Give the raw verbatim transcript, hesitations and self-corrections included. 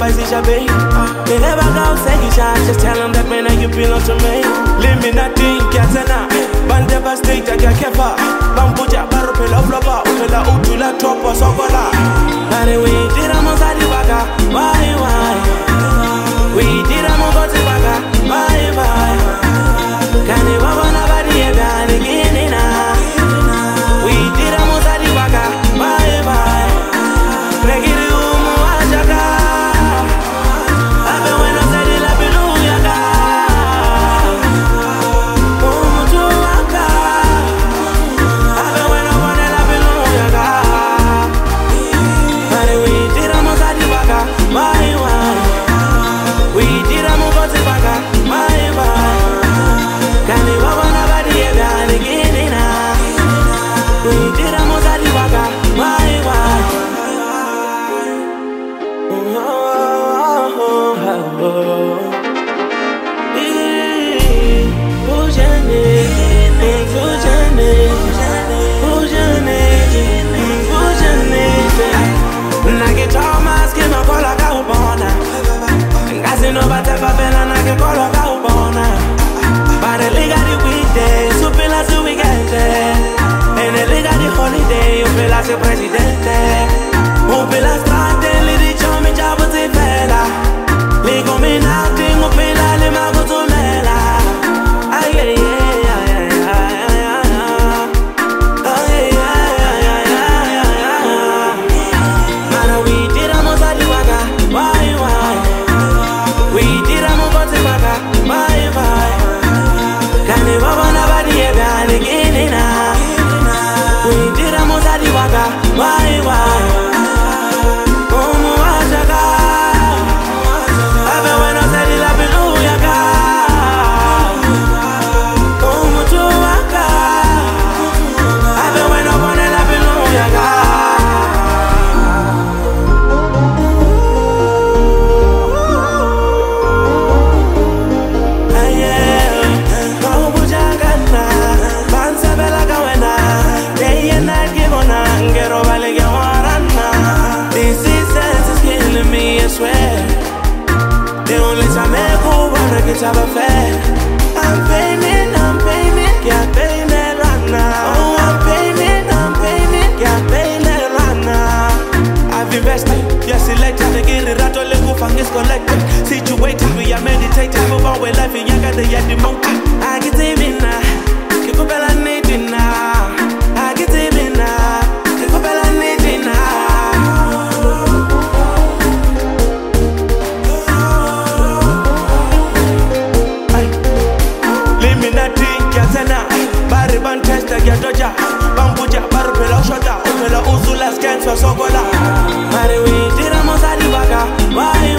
spicy champagne. They never go say just tell them that man you belong to me. Leave me nothing, Katana. Bande devastate, I get kefa. Bambuja, Baropela, Flaba, Upela, Utula, Topa, Sokola. And we did a Mozadi Baga, why, why? We did a Mogoti Baga, why, why? Can you have another again again? We did a Mozadi Baga, why, why? Negiri Umu Ajaga. I've when I said it, I've been Uyaga. Umu Tuaka. I've when I wanted, I've been Uyaga. But we did a Mozadi Baga, why, why? We did a Mogoti Baga, why, why? Can you have another again again? We did a Mozadi Baga, why, why? Presidente, un pela strade, li diciamo già potevi fela. Li combinati, un pela le mago tu mela. Ay, ay, ay, ay, ay, ay, ay. Ay, ay, ay, ay, ay, ay, ay. Mana we did a Mozadi Baga, why, why? We did a Mozadi Baga, why, why? Can you have another again again? We did a Mozadi Baga, why, why? Umu Ajaga. I've been when I said it, I've been Uyaga. Umu Tuaka. I've been when I wanted, I've been Uyaga. Have a fair. I'm painting, I'm painting, can't paint it right now. Oh, I'm painting, I'm painting, can't paint it right now. I've invested, yes, selected, to get it out of the roof and it's collected. Situated, we are meditating, move on with life, and you got the yet the mountain. I get it in now, keep up a need it now. I get it in now, keep up a need it now. Bambuja, Baropela, Shota, Upela, Uzula, Scans, Sokola. But we did a Mozadi Baga, why?